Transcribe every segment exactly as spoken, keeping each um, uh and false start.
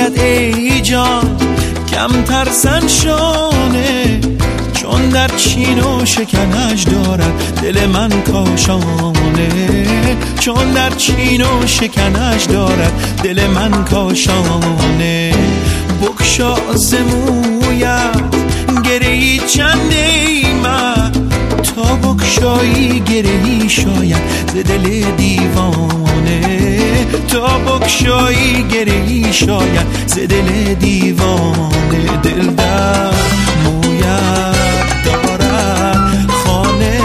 سویت ای جان کمتر زن شانه، چون در چین و شکنش دارد دل من کاشانه، چون در چین و شکنش دارد دل من کاشانه. بگشا ز مویت گرهی چند ای من، تا بگشایی گرهی شاید ز دل دیوانه، تا بگشایی گرهی شاید ز دل دیوانه. دل در مویت دارد خانه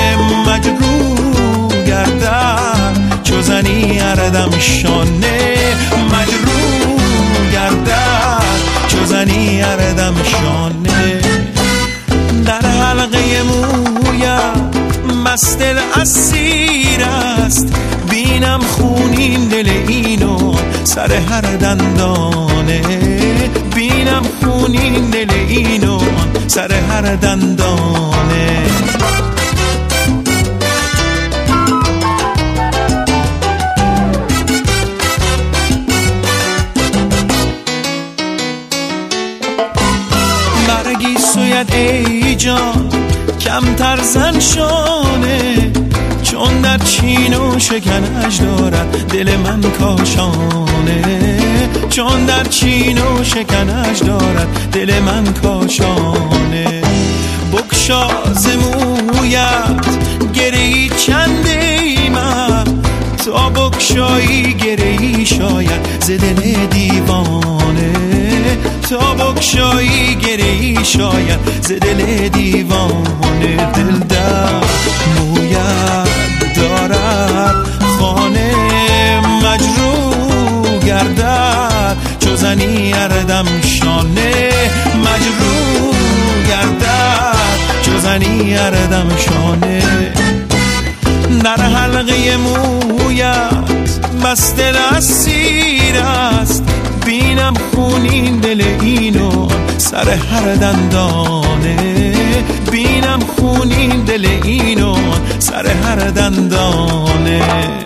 مجروح گردد، چو زنی اردم شانه مجروح گردد، چو زنی اردم شانه. در حلقه مویت مست دل اسیر است، بینم خونین دل اینو سر هر دندانه، بینم خونین دل اینو سر هر دندانه. برگی سویت ای جان کمتر زن شانه، چون در چین و شکنش دارد دل من کاشانه، چون در چین و شکنش دارد دل من کاشانه. بگشا ز مویت گرهی چند ای من، تا بگشایی گرهی شاید ز دل دیوانه، تا بگشایی گرهی شاید ز دل دیوانه. دل در مویت دارد خانه مجروح گردد، چو زنی اردم شانه مجروح گردد، چو زنی اردم شانه. در حلقه مویت مست دل اسیر است، بینم خونین دل اینو سر هر دندانه، بینم خونین دل اینو سر هر دندانه.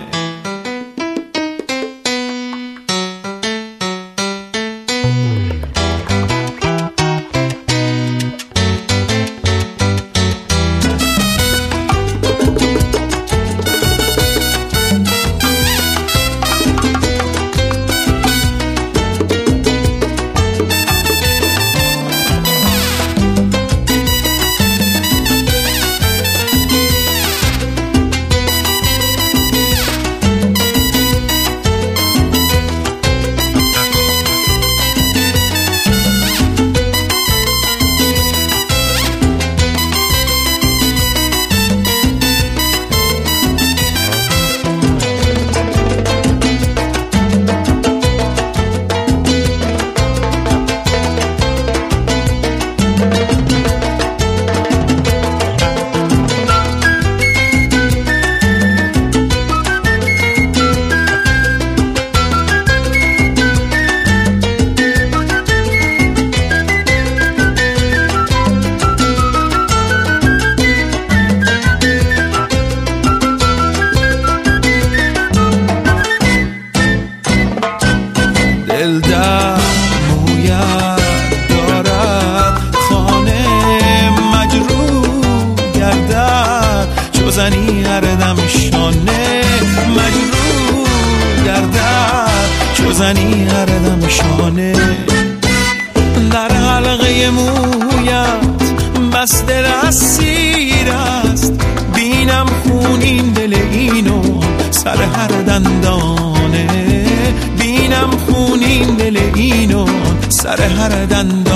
دل در مویت دارد خانه مجروح گردد، چو زنی اردم شانه مجروح گردد، چو زنی اردم شانه. در حلقه مویت مست دل اسیر است، بینم خونین دل اینو سر هر دندانه، بینم خونین دل اینو سر هر دندانه.